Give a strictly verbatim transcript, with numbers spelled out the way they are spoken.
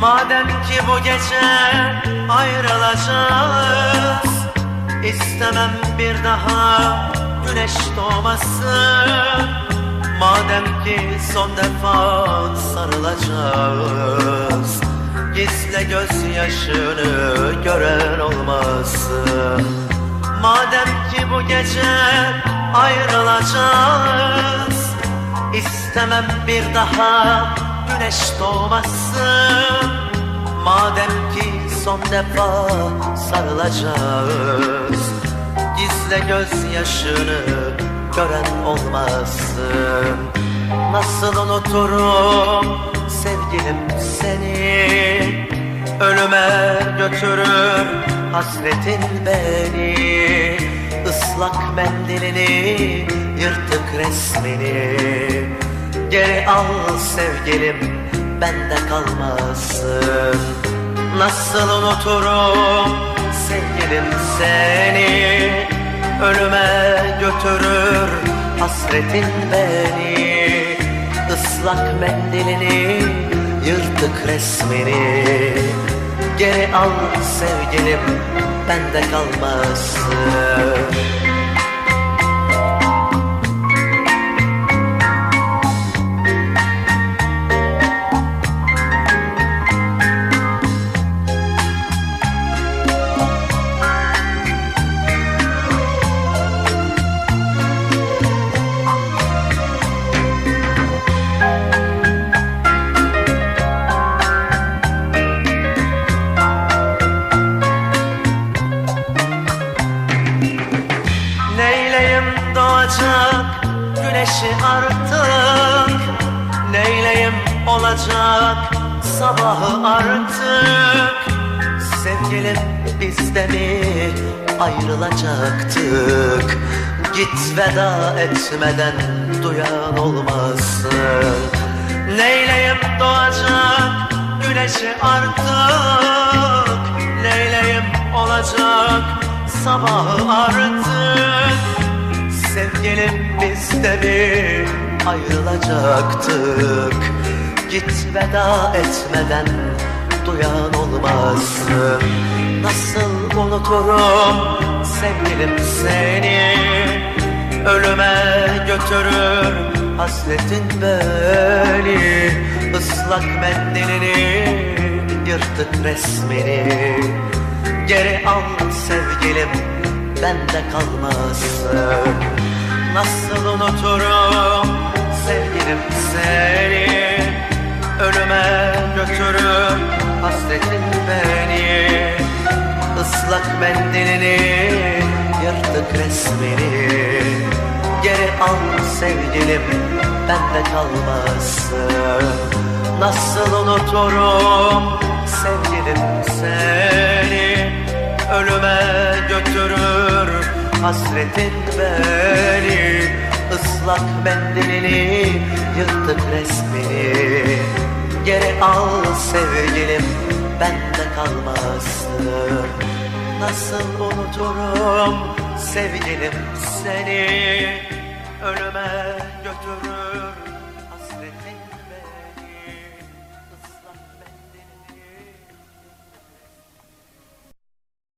Madem ki bu gece ayrılacağız, İstemem bir daha güneş doğmasın. Madem ki son defa sarılacağız, gizle gözyaşını gören olmasın. Madem ki bu gece ayrılacağız, İstemem bir daha güneş doğmasın. Madem ki son defa sarılacağız, gizle gözyaşını gören olmasın. Nasıl unuturum sevgilim seni, ölüme götürür hasretin beni. Islak mendilini, yırtık resmini geri al sevgilim, bende kalmasın. Nasıl unuturum sevgilim seni, ölüme götürür hasretin beni. Islak mendilini, yırtık resmini geri al sevgilim, bende kalmasın. Doğacak güneşi artık, neyleyim olacak sabahı artık. Sevgilim biz de mi ayrılacaktık, git veda etmeden duyan olmasın. Neyleyim doğacak güneşi artık, neyleyim olacak sabahı artık. Sevgilim biz de mi ayrılacaktık, git veda etmeden duyan olmasın. Nasıl unuturum sevgilim seni, ölüme götürür hasretin beni. Islak mendilini, yırtık resmini geri al sevgilim, bende kalmasın. Nasıl unuturum sevgilim seni, ölüme götürür hasretin beni. Islak mendilini, yırtık resmini geri al sevgilim, bende kalmasın. Nasıl unuturum sevgilim seni, ölüme götürür hasretin beni. Islak mendilini, yırtık resmini geri al sevgilim, bende kalmasın. Nasıl unuturum sevgilim seni, ölüme götürür